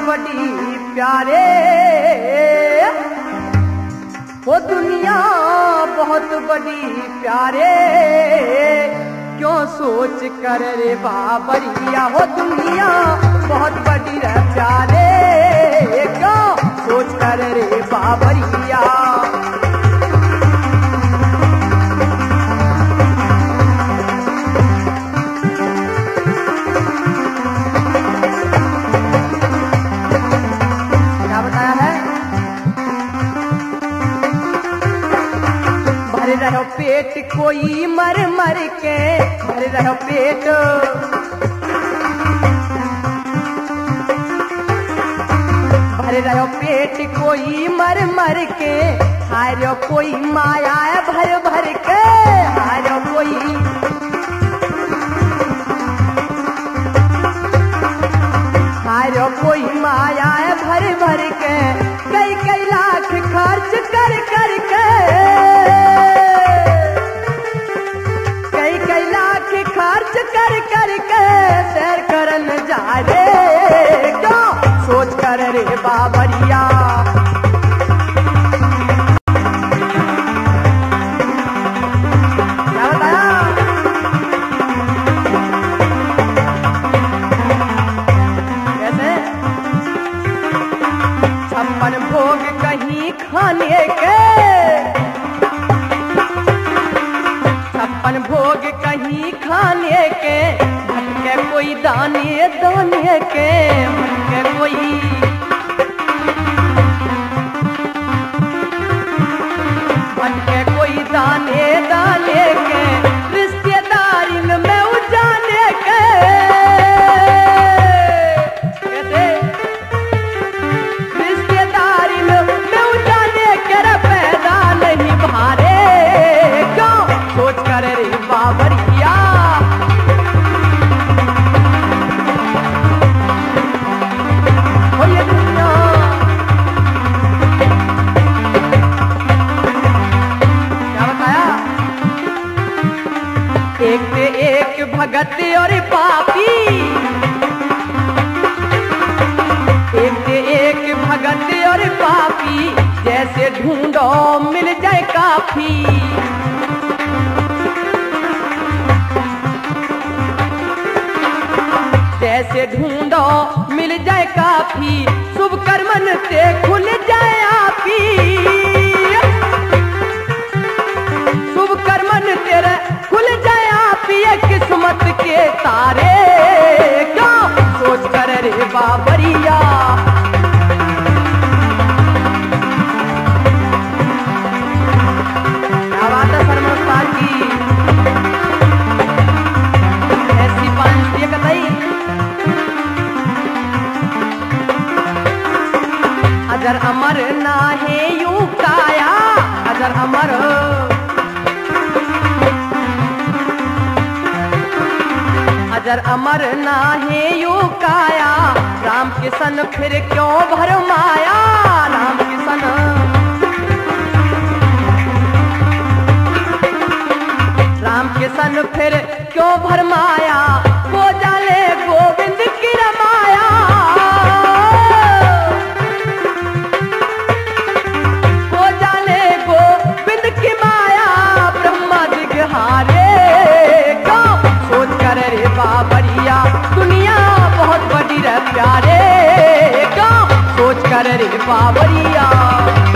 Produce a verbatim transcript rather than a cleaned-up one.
बड़ी प्यारे, वो दुनिया बहुत बड़ी प्यारे, क्यों सोच कर रे बाबरिया, हो दुनिया बहुत बड़ी रे प्यारे, क्यों सोच कर रे बाबरिया। क्या बताया है? भर रहो पेट कोई मर मर के, भर रहो पेट, भर रहो पेट कोई मर मर के, हारो कोई माया भर भर के, हारो कोई हारो कोई माया भर भर के, कई कई लाख खर्च कर कर के, कई कई लाख खर्च कर कर के, सैर करन जा रे, क्यों सोच कर रे बाबरिया। क्या बताया? कैसे? छप्पन भोग कहीं खाने के, छप्पन भोग कहीं खाने के, भटके कोई दाने दाने के, भटके कोई भटके कोई दाने दाने के, रिश्तेदारी में उजाने के, कैसे? रिश्तेदारी में उजाने के, रे पैदा नहीं भारे, क्यों सोच कर रे बाबरिया। हो ये दुनिया क्या बताया? एक से एक भगत और पापी, एक से एक भगत और पापी, जैसे ढूंढो मिल जाए काफी, जैसे ढूंढो मिल जाए काफी, शुभ कर्मन से खुल जाए आपी, शुभ कर्मन तेरे खुल जाए आपी, ये किस्मत के तारे, क्यों सोच कर रे बाबरिया। क्या बात है शर्मा उस्ताद की, ऐसी पांच ये कतई। अजर अमर ना है यूं काया, अजर अमर, अजर अमर ना है यूं काया, राम किशन फिर क्यों भरमाया, राम किशन, राम किशन फिर क्यों भरमाया, वो जाले गोविंद की रमाया, वो जाले गोविंद की माया, ब्रह्मा दिगहारे, क्यों सोच कर रे बाबरिया, दुनिया बहुत बड़ी रे प्यारे, क्यों सोच कर रे बाबरिया।